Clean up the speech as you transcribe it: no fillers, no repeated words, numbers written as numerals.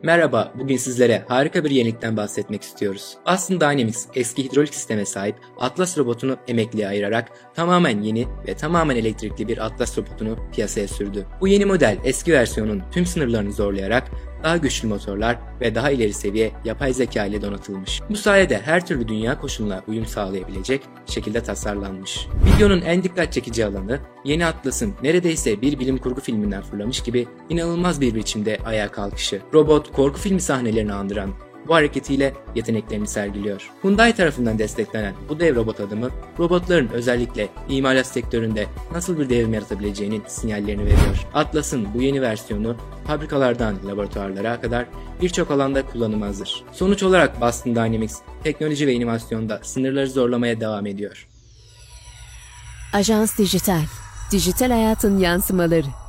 Merhaba, bugün sizlere harika bir yenilikten bahsetmek istiyoruz. Boston Dynamics eski hidrolik sisteme sahip Atlas robotunu emekliye ayırarak tamamen yeni ve tamamen elektrikli bir Atlas robotunu piyasaya sürdü. Bu yeni model eski versiyonun tüm sınırlarını zorlayarak daha güçlü motorlar ve daha ileri seviye yapay zeka ile donatılmış. Bu sayede her türlü dünya koşuluna uyum sağlayabilecek şekilde tasarlanmış. Videonun en dikkat çekici alanı, yeni Atlas'ın neredeyse bir bilim kurgu filminden fırlamış gibi inanılmaz bir biçimde ayağa kalkışı. Robot, korku filmi sahnelerini andıran bu hareketiyle yeteneklerini sergiliyor. Hyundai tarafından desteklenen bu dev robot adımı, robotların özellikle imalat sektöründe nasıl bir devrim yaratabileceğinin sinyallerini veriyor. Atlas'ın bu yeni versiyonu fabrikalardan laboratuvarlara kadar birçok alanda kullanıma hazır. Sonuç olarak Boston Dynamics teknoloji ve inovasyonda sınırları zorlamaya devam ediyor. Ajans Dijital, dijital hayatın yansımaları.